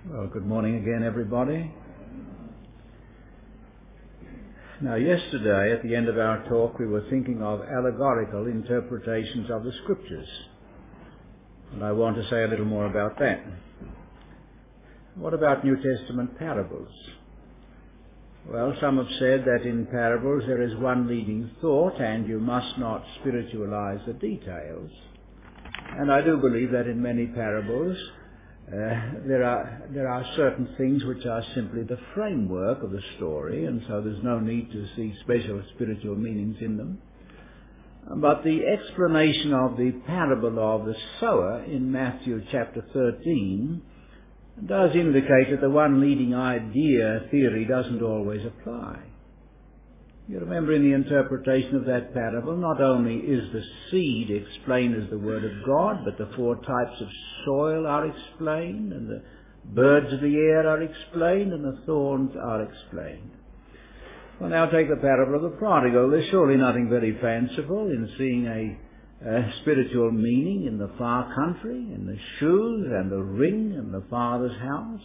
Well, good morning again, everybody. Now, yesterday, at the end of our talk, we were thinking of allegorical interpretations of the Scriptures. And I want to say a little more about that. What about New Testament parables? Well, some have said that in parables there is one leading thought and you must not spiritualize the details. And I do believe that in many parables there are certain things which are simply the framework of the story, and so there's no need to see special spiritual meanings in them. But the explanation of the parable of the sower in Matthew chapter 13 does indicate that the one leading idea theory doesn't always apply. You remember in the interpretation of that parable, not only is the seed explained as the Word of God, but the 4 types of soil are explained, and the birds of the air are explained, and the thorns are explained. Well, now take the parable of the prodigal. There's surely nothing very fanciful in seeing a spiritual meaning in the far country, in the shoes and the ring and the father's house.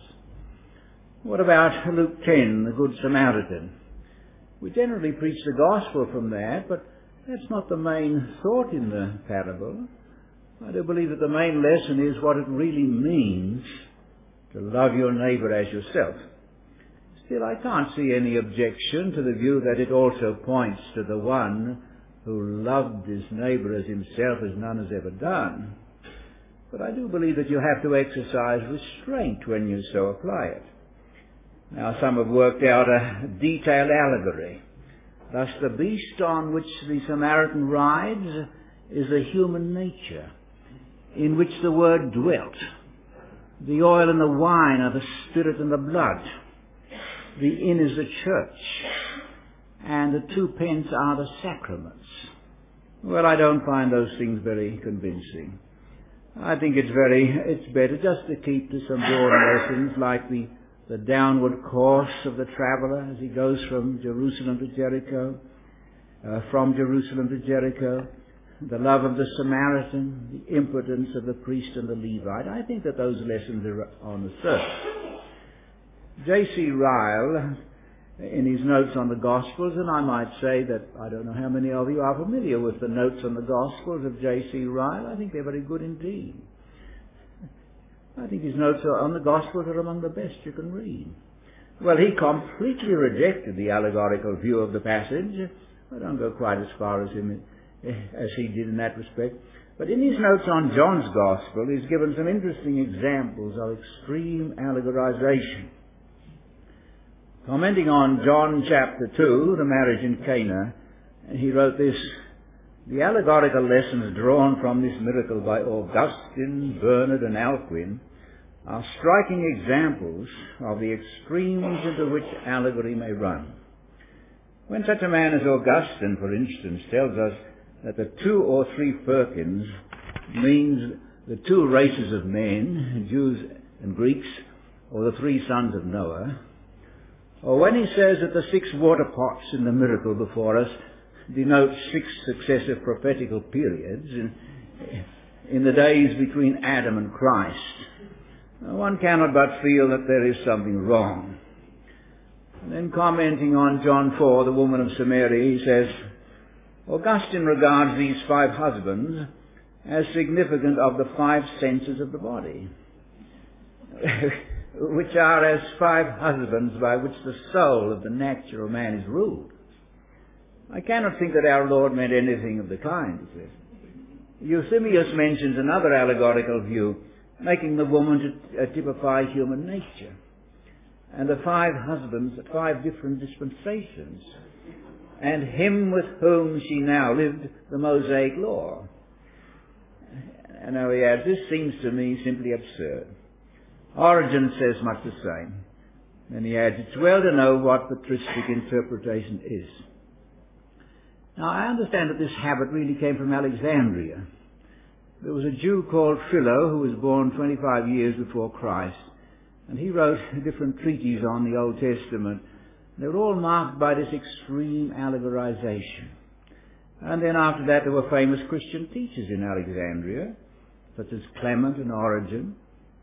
What about Luke 10, the Good Samaritan? We generally preach the gospel from that, but that's not the main thought in the parable. I do believe that the main lesson is what it really means to love your neighbour as yourself. Still, I can't see any objection to the view that it also points to the one who loved his neighbour as himself as none has ever done. But I do believe that you have to exercise restraint when you so apply it. Now, some have worked out a detailed allegory. Thus, the beast on which the Samaritan rides is the human nature, in which the Word dwelt. The oil and the wine are the Spirit and the blood. The inn is the church, and the 2 pence are the sacraments. Well, I don't find those things very convincing. I think it's better just to keep to some broad lessons like the downward course of the traveller as he goes from Jerusalem to Jericho, the love of the Samaritan, the impotence of the priest and the Levite. I think that those lessons are on the surface. J.C. Ryle, in his notes on the Gospels, and I might say that I don't know how many of you are familiar with the notes on the Gospels of J.C. Ryle. I think they're very good indeed. I think his notes on the Gospels are among the best you can read. Well, he completely rejected the allegorical view of the passage. I don't go quite as far as he did in that respect. But in his notes on John's Gospel, he's given some interesting examples of extreme allegorization. Commenting on John chapter 2, the marriage in Cana, he wrote this: the allegorical lessons drawn from this miracle by Augustine, Bernard and Alcuin are striking examples of the extremes into which allegory may run. When such a man as Augustine, for instance, tells us that the 2 or 3 firkins means the 2 races of men, Jews and Greeks, or the 3 sons of Noah, or when he says that the 6 water pots in the miracle before us denote 6 successive prophetical periods in the days between Adam and Christ, one cannot but feel that there is something wrong. And then commenting on John 4, the woman of Samaria, he says, Augustine regards these 5 husbands as significant of the 5 senses of the body, which are as 5 husbands by which the soul of the natural man is ruled. I cannot think that our Lord meant anything of the kind, he says. Eusebius mentions another allegorical view, making the woman to typify human nature, and the 5 husbands at 5 different dispensations, and him with whom she now lived the Mosaic law. And now he adds, this seems to me simply absurd. Origen says much the same. And he adds, it's well to know what patristic interpretation is. Now, I understand that this habit really came from Alexandria. There was a Jew called Philo who was born 25 years before Christ, and he wrote different treatises on the Old Testament. They were all marked by this extreme allegorization. And then after that there were famous Christian teachers in Alexandria, such as Clement and Origen,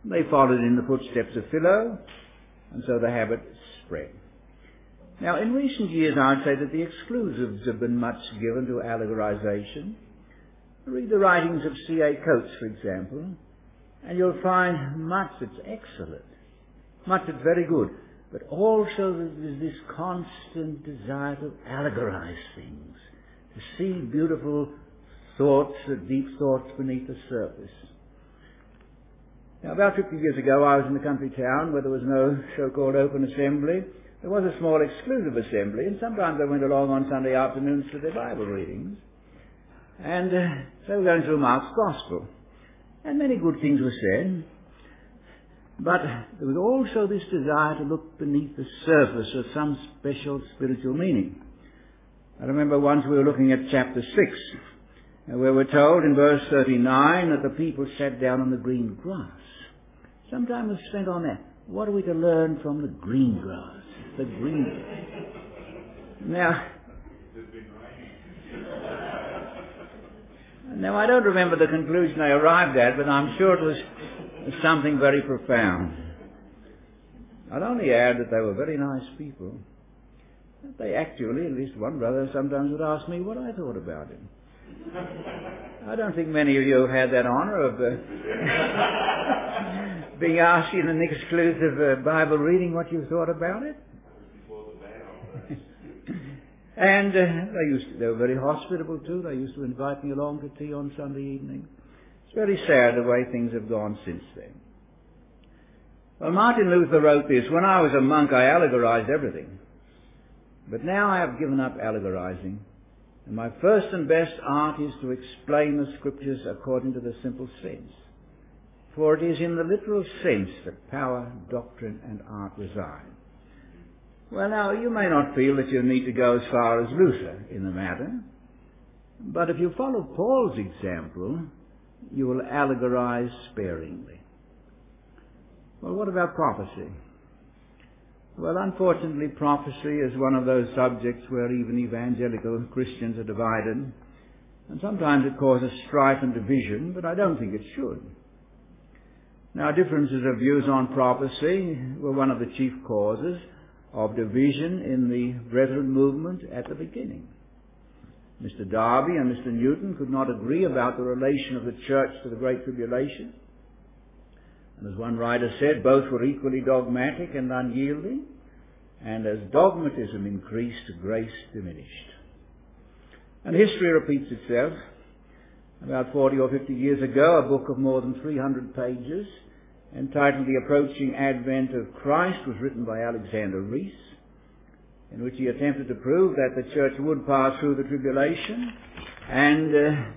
They followed in the footsteps of Philo, and so the habit spread. Now, in recent years, I would say that the exclusives have been much given to allegorization. Read the writings of C.A. Coates, for example, and you'll find much that's excellent, much that's very good, but also there's this constant desire to allegorize things, to see beautiful thoughts, deep thoughts beneath the surface. Now, about 50 years ago, I was in a country town where there was no so-called open assembly. There was a small exclusive assembly, and sometimes I went along on Sunday afternoons to their Bible readings. And so we're going through Mark's Gospel. And many good things were said. But there was also this desire to look beneath the surface of some special spiritual meaning. I remember once we were looking at chapter 6, where we're told in verse 39 that the people sat down on the green grass. Some time was spent on that. What are we to learn from the green grass? The green grass. Now, I don't remember the conclusion I arrived at, but I'm sure it was something very profound. I'd only add that they were very nice people. They actually, at least one brother, sometimes would ask me what I thought about him. I don't think many of you have had that honor of being asked in an exclusive Bible reading what you thought about it. And they were very hospitable too. They used to invite me along to tea on Sunday evening. It's very sad the way things have gone since then. Well, Martin Luther wrote this: "When I was a monk, I allegorized everything. But now I have given up allegorizing, and my first and best art is to explain the Scriptures according to the simple sense. For it is in the literal sense that power, doctrine, and art reside." Well, now, you may not feel that you need to go as far as Luther in the matter, but if you follow Paul's example, you will allegorize sparingly. Well, what about prophecy? Well, unfortunately, prophecy is one of those subjects where even evangelical Christians are divided, and sometimes it causes strife and division, but I don't think it should. Now, differences of views on prophecy were one of the chief causes of division in the Brethren movement at the beginning. Mr. Darby and Mr. Newton could not agree about the relation of the church to the Great Tribulation. And as one writer said, both were equally dogmatic and unyielding, and as dogmatism increased, grace diminished. And history repeats itself. About 40 or 50 years ago, a book of more than 300 pages, entitled The Approaching Advent of Christ, was written by Alexander Rees, in which he attempted to prove that the church would pass through the tribulation. And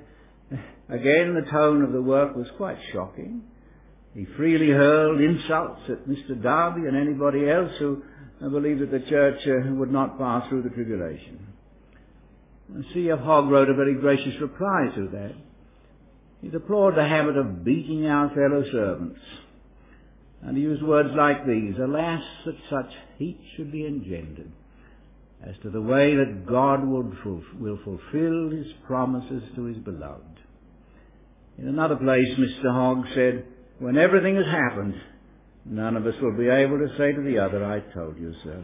again, the tone of the work was quite shocking. He freely hurled insults at Mr. Darby and anybody else who believed that the church would not pass through the tribulation. And C.F. Hogg wrote a very gracious reply to that. He deplored the habit of beating our fellow servants. And he used words like these: "Alas, that such heat should be engendered as to the way that God will fulfill his promises to his beloved." In another place, Mr. Hogg said, "When everything has happened, none of us will be able to say to the other, 'I told you so.'"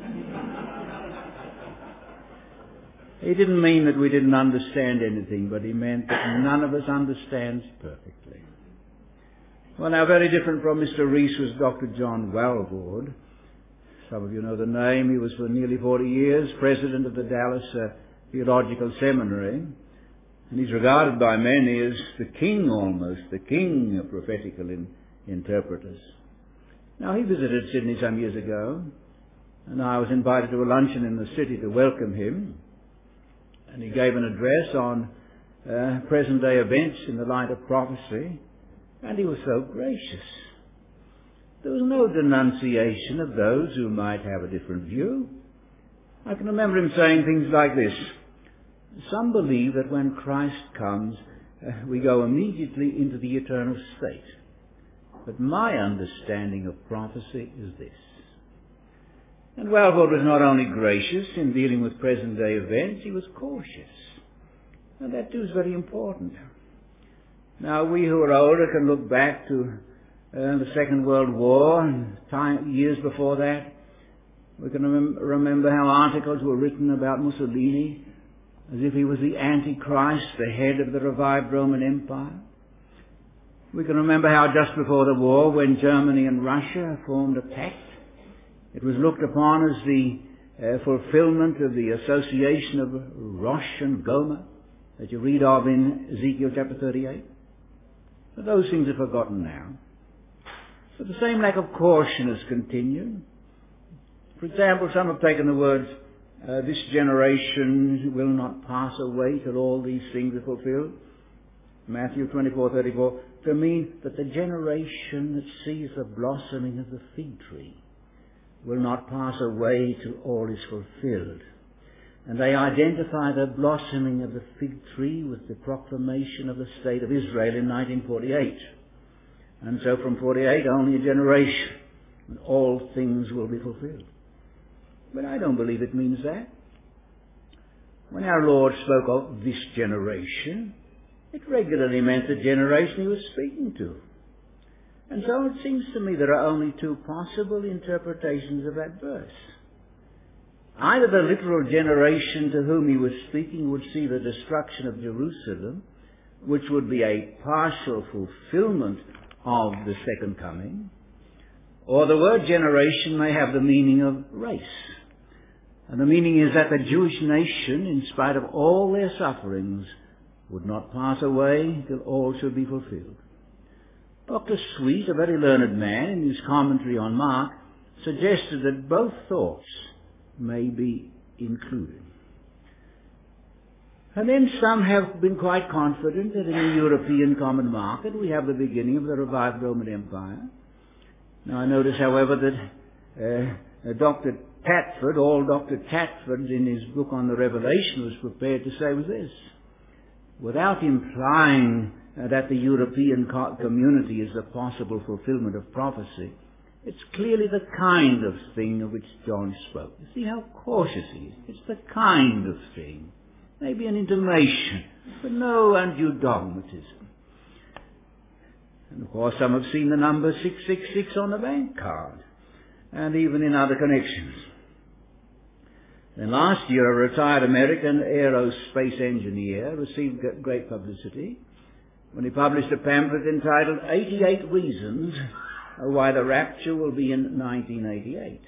He didn't mean that we didn't understand anything, but he meant that none of us understands perfectly. Well, now, very different from Mr. Rees was Dr. John Walvoord. Some of you know the name. He was for nearly 40 years president of the Dallas Theological Seminary. And he's regarded by many as the king almost, the king of prophetical interpreters. Now, he visited Sydney some years ago, and I was invited to a luncheon in the city to welcome him. And he gave an address on present-day events in the light of prophecy, and he was so gracious. There was no denunciation of those who might have a different view. I can remember him saying things like this: "Some believe that when Christ comes, we go immediately into the eternal state. But my understanding of prophecy is this." And Walvoord was not only gracious in dealing with present-day events, he was cautious. And that too is very important. Now, we who are older can look back to the Second World War, and years before that. We can remember how articles were written about Mussolini as if he was the Antichrist, the head of the revived Roman Empire. We can remember how just before the war, when Germany and Russia formed a pact, it was looked upon as the fulfillment of the association of Rosh and Gomer that you read of in Ezekiel chapter 38. But those things are forgotten now. But the same lack of caution has continued. For example, some have taken the words, this generation will not pass away till all these things are fulfilled, Matthew 24:34, to mean that the generation that sees the blossoming of the fig tree will not pass away till all is fulfilled. And they identify the blossoming of the fig tree with the proclamation of the State of Israel in 1948. And so from 48, only a generation, and all things will be fulfilled. But I don't believe it means that. When our Lord spoke of this generation, it regularly meant the generation he was speaking to. And so it seems to me there are only two possible interpretations of that verse. Either the literal generation to whom he was speaking would see the destruction of Jerusalem, which would be a partial fulfillment of the second coming, or the word generation may have the meaning of race. And the meaning is that the Jewish nation, in spite of all their sufferings, would not pass away till all should be fulfilled. Dr. Sweet, a very learned man, in his commentary on Mark, suggested that both thoughts may be included. And then some have been quite confident that in the European common market we have the beginning of the revived Roman Empire. Now I notice, however, that Dr. Tatford, old Dr. Tatford, in his book on the Revelation, was prepared to say was this: without implying that the European community is the possible fulfillment of prophecy, it's clearly the kind of thing of which John spoke. You see how cautious he is. It's the kind of thing. Maybe an intimation, but no undue dogmatism. And of course some have seen the number 666 on the bank card, and even in other connections. Then last year, a retired American aerospace engineer received great publicity when he published a pamphlet entitled 88 Reasons Why the Rapture Will Be in 1988.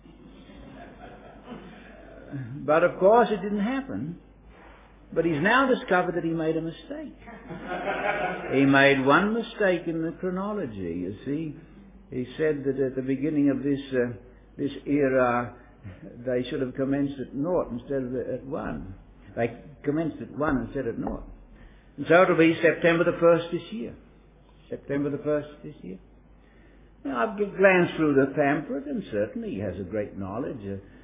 But of course it didn't happen. But he's now discovered that he made a mistake. He made one mistake in the chronology, you see. He said that at the beginning of this era, they should have commenced at 0 instead of at 1. They commenced at 1 instead of 0. And so it'll be September the 1st this year. September the 1st this year. Now, I've glanced through the pamphlet, and certainly he has a great knowledge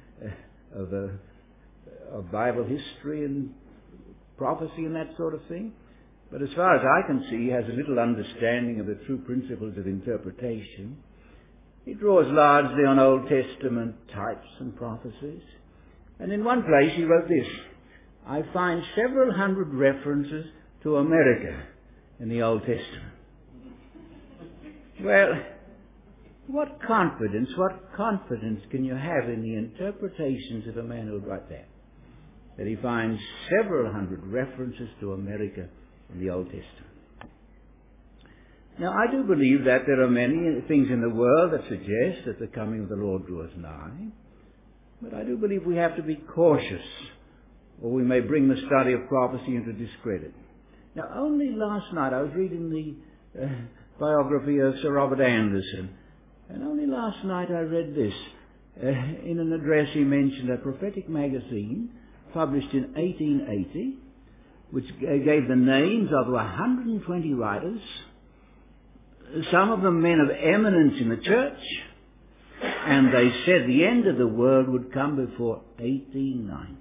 of Bible history and prophecy and that sort of thing. But as far as I can see, he has a little understanding of the true principles of interpretation. He draws largely on Old Testament types and prophecies. And in one place he wrote this: I find several hundred references to America in the Old Testament. Well, what confidence can you have in the interpretations of a man who would write that? That he finds several hundred references to America in the Old Testament. Now, I do believe that there are many things in the world that suggest that the coming of the Lord draws nigh. But I do believe we have to be cautious, or we may bring the study of prophecy into discredit. Now, only last night I was reading the biography of Sir Robert Anderson, and only last night I read this. In an address he mentioned a prophetic magazine published in 1880, which gave the names of 120 writers, some of them men of eminence in the church, and they said the end of the world would come before 1890.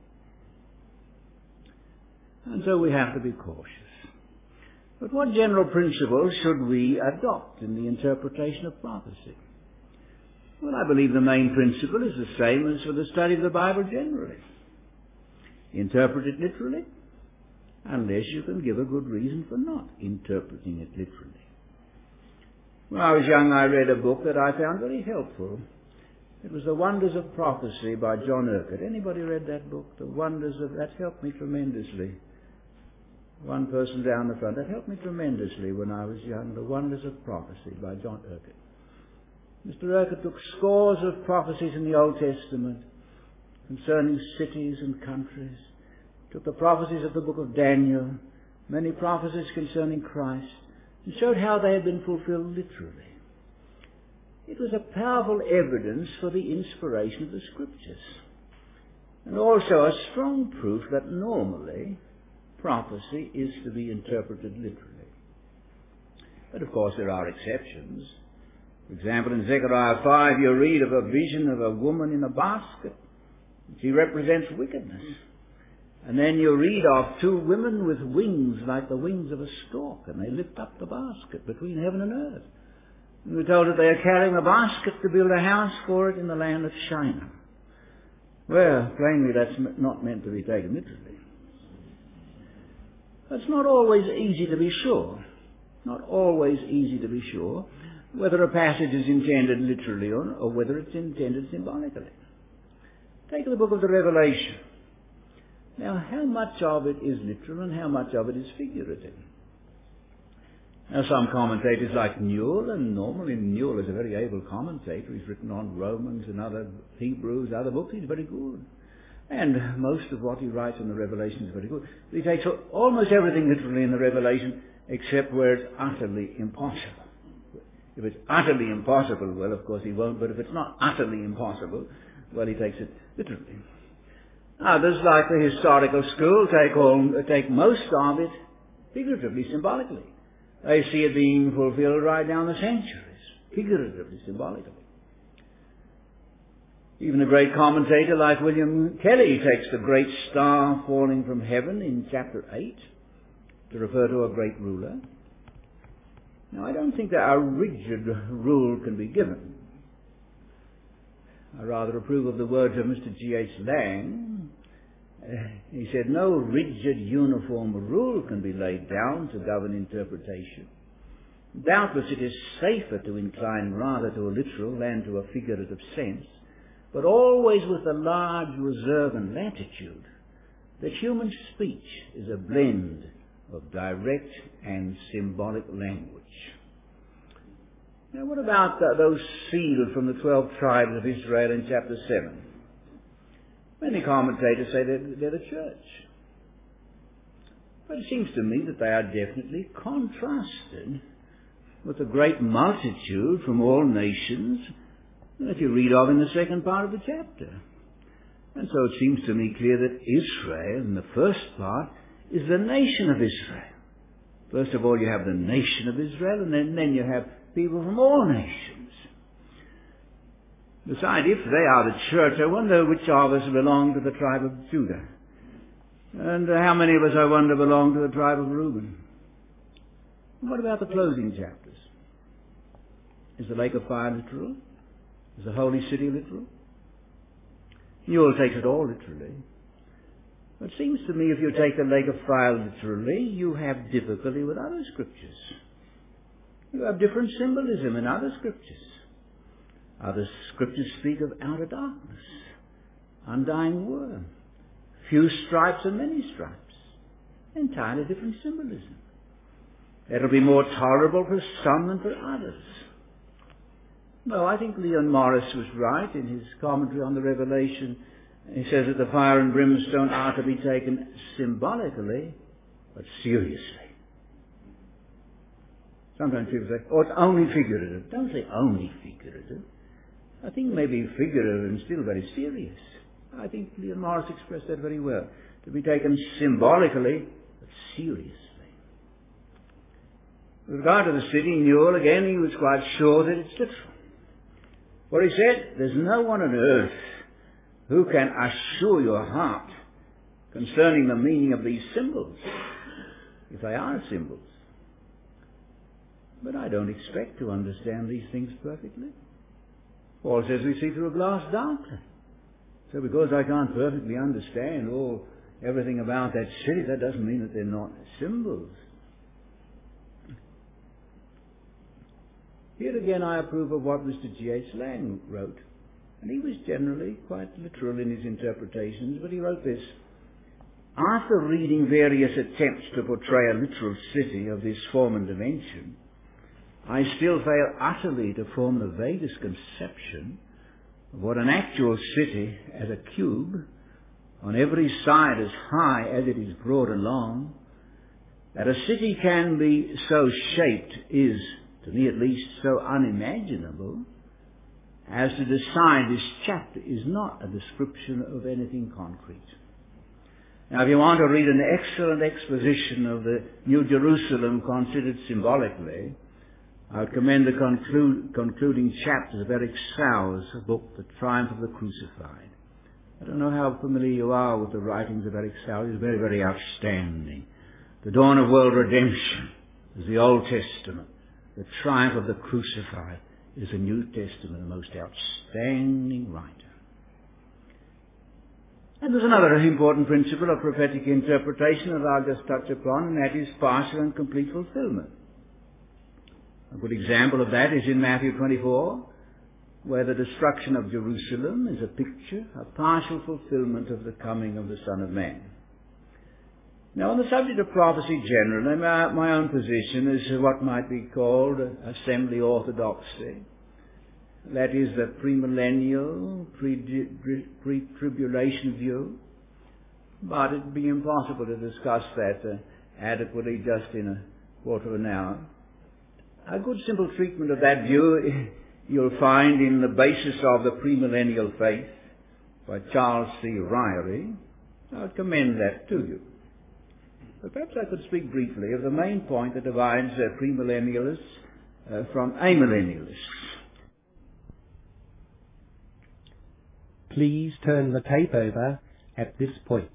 And so we have to be cautious. But what general principles should we adopt in the interpretation of prophecy? Well, I believe the main principle is the same as for the study of the Bible generally. Interpret it literally, unless you can give a good reason for not interpreting it literally. When I was young, I read a book that I found very helpful. It was The Wonders of Prophecy by John Urquhart. Anybody read that book? That helped me tremendously. One person down the front. That helped me tremendously when I was young. The Wonders of Prophecy by John Urquhart. Mr. Urquhart took scores of prophecies in the Old Testament concerning cities and countries. Took the prophecies of the book of Daniel, many prophecies concerning Christ, and showed how they had been fulfilled literally. It was a powerful evidence for the inspiration of the Scriptures, and also a strong proof that normally prophecy is to be interpreted literally. But of course there are exceptions. For example, in Zechariah 5 you read of a vision of a woman in a basket. She represents wickedness. And then you read of two women with wings like the wings of a stork, and they lift up the basket between heaven and earth. And we're told that they are carrying a basket to build a house for it in the land of Shinar. Well, plainly that's not meant to be taken literally. It's not always easy to be sure. Not always easy to be sure whether a passage is intended literally or whether it's intended symbolically. Take the book of the Revelation. Now, how much of it is literal and how much of it is figurative? Now, some commentators like Newell, and normally Newell is a very able commentator. He's written on Romans and other Hebrews, other books. He's very good. And most of what he writes on the Revelation is very good. He takes almost everything literally in the Revelation except where it's utterly impossible. If it's utterly impossible, well, of course he won't, but if it's not utterly impossible, well, he takes it literally. Others, like the historical school, take most of it figuratively, symbolically. They see it being fulfilled right down the centuries, figuratively, symbolically. Even a great commentator like William Kelly takes the great star falling from heaven in chapter 8 to refer to a great ruler. Now, I don't think that a rigid rule can be given. I rather approve of the words of Mr. G.H. Lang. He said, no rigid uniform rule can be laid down to govern interpretation. Doubtless it is safer to incline rather to a literal than to a figurative sense, but always with a large reserve and latitude that human speech is a blend of direct and symbolic language. Now, what about those sealed from the 12 tribes of Israel in chapter 7? Many commentators say they're the church. But it seems to me that they are definitely contrasted with the great multitude from all nations that you read of in the second part of the chapter. And so it seems to me clear that Israel, in the first part, is the nation of Israel. First of all, you have the nation of Israel, and then you have people from all nations. Besides, if they are the church, I wonder which of us belong to the tribe of Judah. And how many of us, I wonder, belong to the tribe of Reuben. And what about the closing chapters? Is the lake of fire literal? Is the holy city literal? Newell takes it all literally. But it seems to me if you take the lake of fire literally, you have difficulty with other scriptures. You have different symbolism in other scriptures. Other scriptures speak of outer darkness, undying worm, few stripes and many stripes. Entirely different symbolism. It'll be more tolerable for some than for others. No, I think Leon Morris was right in his commentary on the Revelation. He says that the fire and brimstone are to be taken symbolically, but seriously. Sometimes people say, oh, it's only figurative. Don't say only figurative. I think maybe figurative and still very serious. I think Leon Morris expressed that very well. To be taken symbolically, but seriously. With regard to the city, Newell, again, he was quite sure that it's literal. For he said, there's no one on earth who can assure your heart concerning the meaning of these symbols, if they are symbols. But I don't expect to understand these things perfectly. Paul says we see through a glass darkly. So because I can't perfectly understand everything about that city, that doesn't mean that they're not symbols. Here again I approve of what Mr. G.H. Lang wrote, and he was generally quite literal in his interpretations, but he wrote this: after reading various attempts to portray a literal city of this form and dimension, I still fail utterly to form the vaguest conception of what an actual city as a cube, on every side as high as it is broad and long, that a city can be so shaped is, to me at least, so unimaginable as to decide this chapter is not a description of anything concrete. Now, if you want to read an excellent exposition of the New Jerusalem considered symbolically, I would commend the concluding chapters of Eric Sauer's book, The Triumph of the Crucified. I don't know how familiar you are with the writings of Eric Sauer. He's very, very outstanding. The Dawn of World Redemption is the Old Testament. The Triumph of the Crucified is the New Testament, the most outstanding writer. And there's another important principle of prophetic interpretation that I'll just touch upon, and that is partial and complete fulfillment. A good example of that is in Matthew 24, where the destruction of Jerusalem is a picture, a partial fulfillment of the coming of the Son of Man. Now, on the subject of prophecy generally, my own position is what might be called assembly orthodoxy. That is the premillennial, pre-tribulation view. But it would be impossible to discuss that adequately just in a quarter of an hour. A good simple treatment of that view you'll find in The Basis of the Premillennial Faith by Charles C. Ryrie. I would commend that to you. But perhaps I could speak briefly of the main point that divides premillennialists from amillennialists. Please turn the tape over at this point.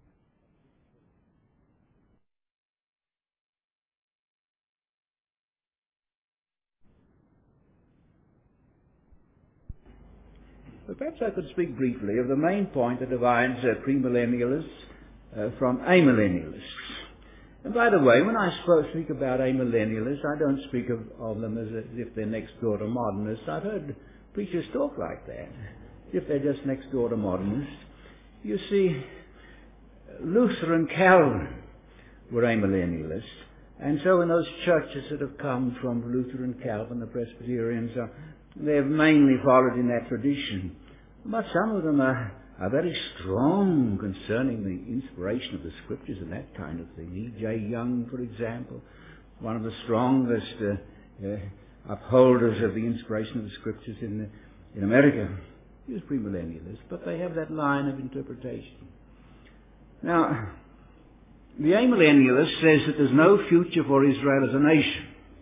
But perhaps I could speak briefly of the main point that divides premillennialists from amillennialists. And by the way, when I speak about amillennialists, I don't speak of them as if they're next door to modernists. I've heard preachers talk like that, as if they're just next door to modernists. You see, Luther and Calvin were amillennialists, and so in those churches that have come from Luther and Calvin, the Presbyterians, they have mainly followed in that tradition. But some of them are very strong concerning the inspiration of the Scriptures and that kind of thing. E.J. Young, for example, one of the strongest upholders of the inspiration of the Scriptures in America. He was premillennialist, but they have that line of interpretation. Now, the amillennialist says that there's no future for Israel as a nation.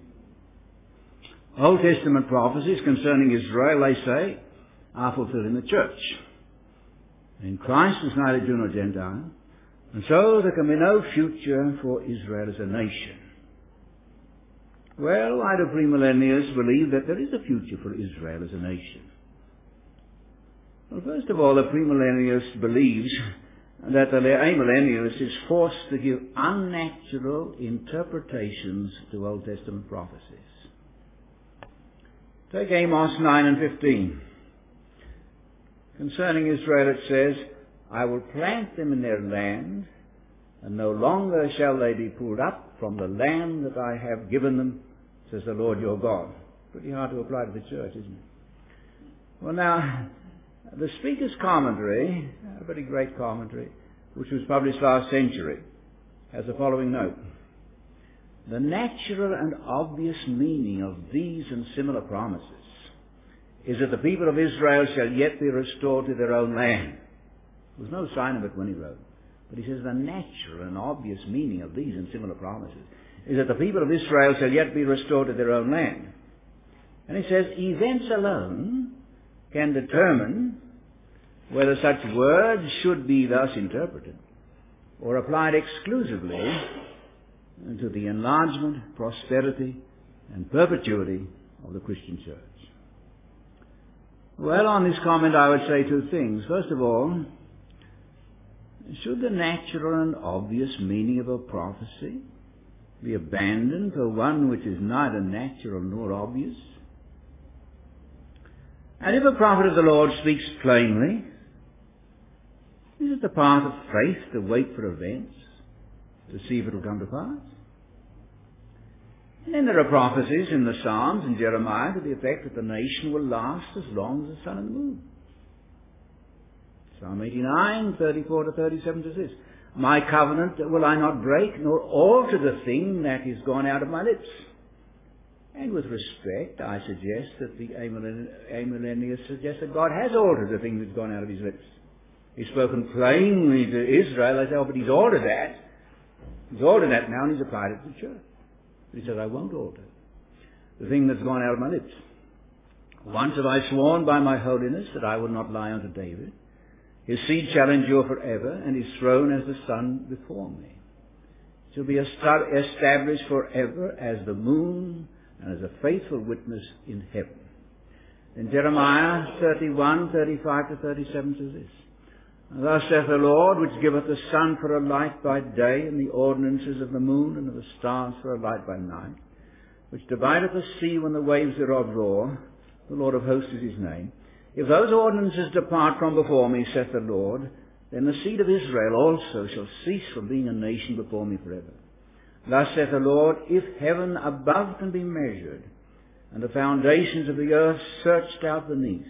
Old Testament prophecies concerning Israel, they say, are fulfilled in the church. In Christ is neither Jew nor Gentile, and so there can be no future for Israel as a nation. Well, why do premillennialists believe that there is a future for Israel as a nation? Well, first of all, the premillennialist believes that the amillennialist is forced to give unnatural interpretations to Old Testament prophecies. Take Amos 9 and 15. Concerning Israel it says, I will plant them in their land, and no longer shall they be pulled up from the land that I have given them, says the Lord your God. Pretty hard to apply to the church, isn't it? Well, now, the Speaker's commentary, a very great commentary, which was published last century, has the following note. The natural and obvious meaning of these and similar promises is that the people of Israel shall yet be restored to their own land. There was no sign of it when he wrote. But he says the natural and obvious meaning of these and similar promises is that the people of Israel shall yet be restored to their own land. And he says events alone can determine whether such words should be thus interpreted or applied exclusively to the enlargement, prosperity, and perpetuity of the Christian church. Well, on this comment I would say two things. First of all, should the natural and obvious meaning of a prophecy be abandoned for one which is neither natural nor obvious? And if a prophet of the Lord speaks plainly, is it the path of faith to wait for events, to see if it will come to pass? And then there are prophecies in the Psalms and Jeremiah to the effect that the nation will last as long as the sun and the moon. Psalm 89, 34 to 37 says this, "My covenant will I not break, nor alter the thing that is gone out of my lips." And with respect, I suggest that the amillennialists suggest that God has altered the thing that's gone out of his lips. He's spoken plainly to Israel. I say, oh, but he's altered that. He's altered that now, and he's applied it to the church. But he says, I won't alter the thing that's gone out of my lips. "Once have I sworn by my holiness that I will not lie unto David. His seed shall endure forever, and his throne as the sun before me. It shall be established forever as the moon and as a faithful witness in heaven." In Jeremiah 31, 35 to 37 says this, "Thus saith the Lord, which giveth the sun for a light by day, and the ordinances of the moon and of the stars for a light by night, which divideth the sea when the waves thereof roar, the Lord of hosts is his name. If those ordinances depart from before me, saith the Lord, then the seed of Israel also shall cease from being a nation before me forever. Thus saith the Lord, if heaven above can be measured, and the foundations of the earth searched out beneath,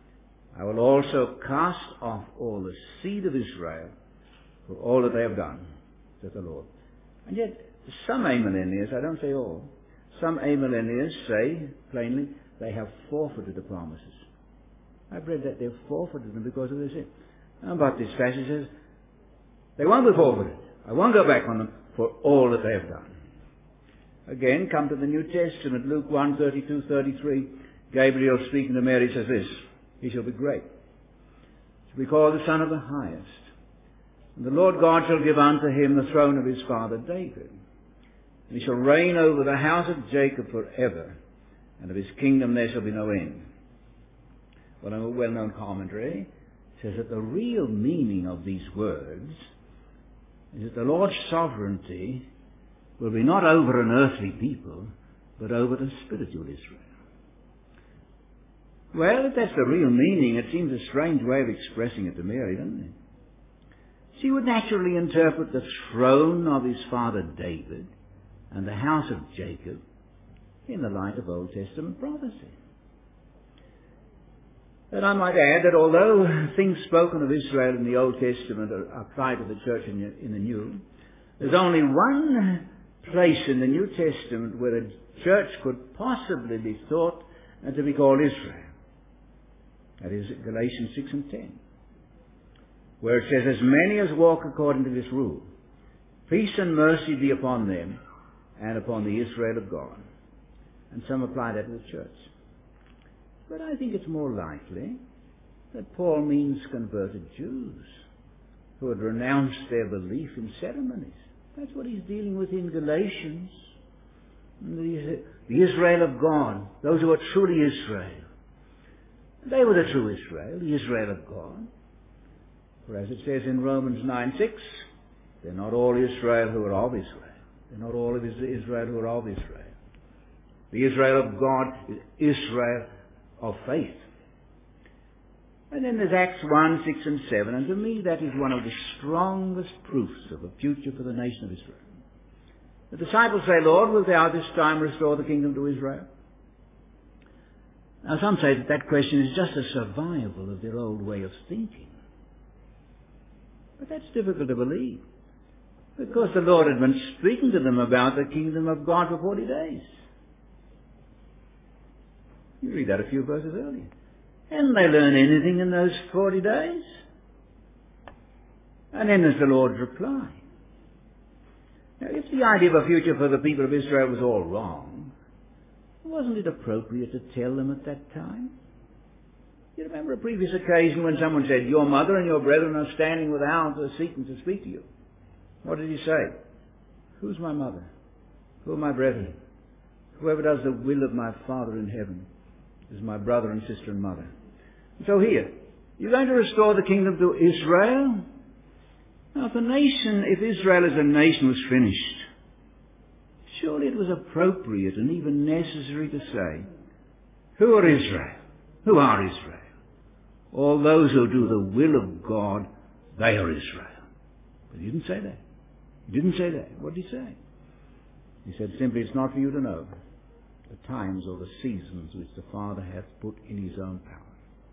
I will also cast off all the seed of Israel for all that they have done, saith the Lord." And yet, some amillennialists, I don't say all, some amillennialists say plainly they have forfeited the promises. I've read that they've forfeited them because of this. But this passage says, they won't be forfeited. I won't go back on them for all that they have done. Again, come to the New Testament, Luke 1, 32, 33. Gabriel speaking to Mary says this, "He shall be great. He shall be called the Son of the Highest. And the Lord God shall give unto him the throne of his father David. And he shall reign over the house of Jacob forever. And of his kingdom there shall be no end." Well, a well-known commentary says that the real meaning of these words is that the Lord's sovereignty will be not over an earthly people, but over the spiritual Israel. Well, if that's the real meaning, it seems a strange way of expressing it to Mary, doesn't it? She would naturally interpret the throne of his father David and the house of Jacob in the light of Old Testament prophecy. And I might add that although things spoken of Israel in the Old Testament are applied to the church in the New, there's only one place in the New Testament where a church could possibly be thought to be called Israel. That is Galatians 6 and 10, where it says, "As many as walk according to this rule, peace and mercy be upon them and upon the Israel of God." And some apply that to the church. But I think it's more likely that Paul means converted Jews who had renounced their belief in ceremonies. That's what he's dealing with in Galatians. The Israel of God, those who are truly Israel. They were the true Israel, the Israel of God. For as it says in Romans 9:6, they're not all Israel who are of Israel. They're not all of Israel who are of Israel. The Israel of God is Israel of faith. And then there's Acts 1, 6 and 7, and to me that is one of the strongest proofs of a future for the nation of Israel. The disciples say, "Lord, wilt thou this time restore the kingdom to Israel?" Now some say that question is just a survival of their old way of thinking. But that's difficult to believe, because the Lord had been speaking to them about the kingdom of God for 40 days. You read that a few verses earlier. Hadn't they learned anything in those 40 days? And then there's the Lord's reply. Now, if the idea of a future for the people of Israel was all wrong, wasn't it appropriate to tell them at that time? You remember a previous occasion when someone said, "Your mother and your brethren are standing without seeking to speak to you." What did he say? "Who's my mother? Who are my brethren? Whoever does the will of my Father in heaven is my brother and sister and mother." So here, you're going to restore the kingdom to Israel? Now, if Israel as a nation was finished, surely it was appropriate and even necessary to say, "Who are Israel? Who are Israel? All those who do the will of God, they are Israel. But he didn't say that. He didn't say that. What did he say? He said simply, it's not for you to know the times or the seasons which the Father hath put in his own power.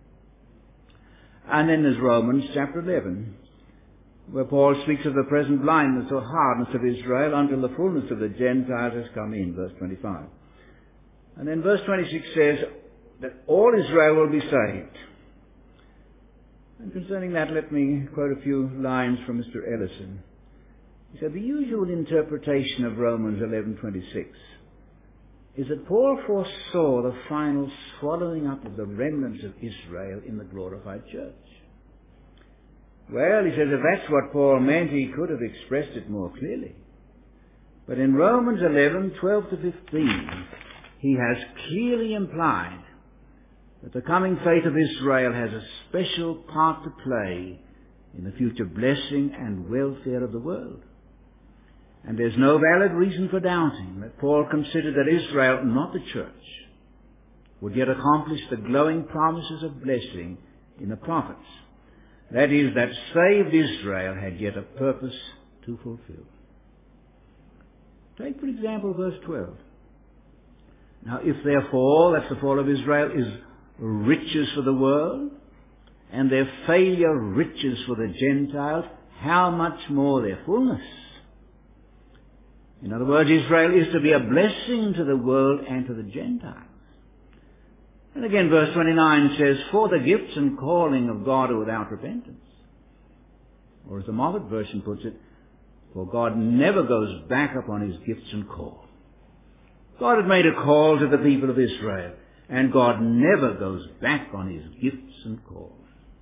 And then there's Romans chapter 11, where Paul speaks of the present blindness or hardness of Israel until the fullness of the Gentiles has come in, verse 25. And then verse 26 says that all Israel will be saved. And concerning that, let me quote a few lines from Mr. Ellison. He said, the usual interpretation of Romans 11:26 is that Paul foresaw the final swallowing up of the remnants of Israel in the glorified church. Well, he says, if that's what Paul meant, he could have expressed it more clearly. But in Romans 11:12-15, he has clearly implied that the coming faith of Israel has a special part to play in the future blessing and welfare of the world. And there's no valid reason for doubting that Paul considered that Israel, not the church, would yet accomplish the glowing promises of blessing in the prophets. That is, that saved Israel had yet a purpose to fulfill. Take, for example, verse 12. Now, if their fall, that's the fall of Israel, is riches for the world, and their failure riches for the Gentiles, how much more their fullness? In other words, Israel is to be a blessing to the world and to the Gentiles. And again, verse 29 says, for the gifts and calling of God are without repentance. Or as the Moffat version puts it, for God never goes back upon his gifts and call. God had made a call to the people of Israel, and God never goes back on his gifts and call.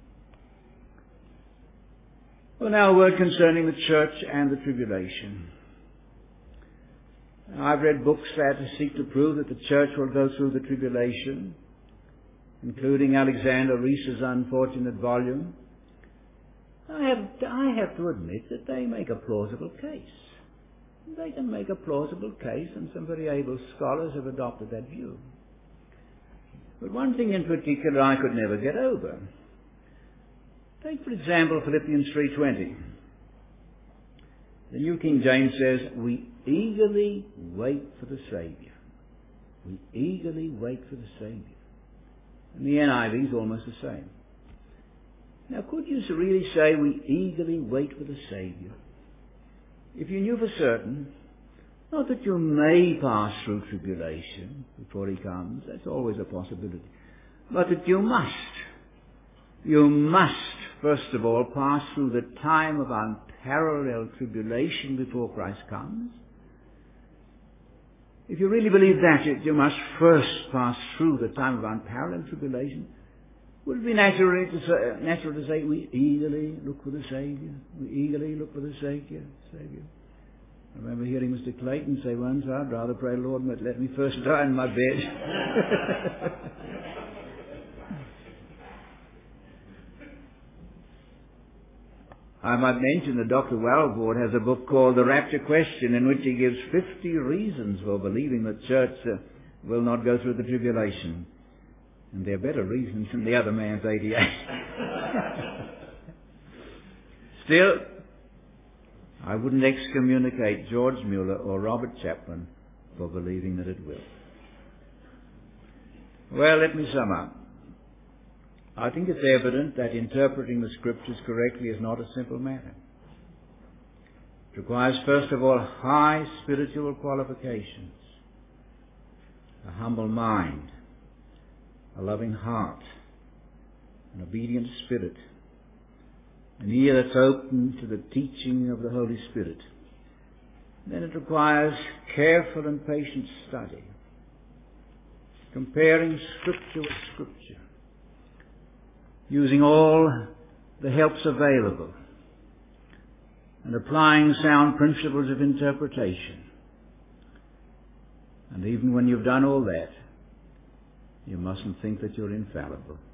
Well, now a word concerning the church and the tribulation. I've read books that seek to prove that the church will go through the tribulation, including Alexander Rees's unfortunate volume. I have to admit that they make a plausible case. They can make a plausible case, and some very able scholars have adopted that view. But one thing in particular I could never get over. Take, for example, Philippians 3:20. The New King James says, we eagerly wait for the Saviour. We eagerly wait for the Saviour. And the NIV is almost the same. Now, could you really say we eagerly wait for the Saviour? If you knew for certain, not that you may pass through tribulation before he comes, that's always a possibility, but that you must, first of all, pass through the time of unparalleled tribulation before Christ comes. If you really believe that, you must first pass through the time of unparalleled tribulation. Would it be natural to say we eagerly look for the Saviour? We eagerly look for the Saviour. I remember hearing Mr. Clayton say once, I'd rather pray, Lord, let me first die in my bed. I might mention that Dr. Walvoord has a book called The Rapture Question, in which he gives 50 reasons for believing the church will not go through the tribulation. And they're better reasons than the other man's 88. Still, I wouldn't excommunicate George Mueller or Robert Chapman for believing that it will. Well, let me sum up. I think it's evident that interpreting the Scriptures correctly is not a simple matter. It requires, first of all, high spiritual qualifications, a humble mind, a loving heart, an obedient spirit, an ear that's open to the teaching of the Holy Spirit. Then it requires careful and patient study, comparing Scripture with Scripture, using all the helps available, and applying sound principles of interpretation. And even when you've done all that, you mustn't think that you're infallible.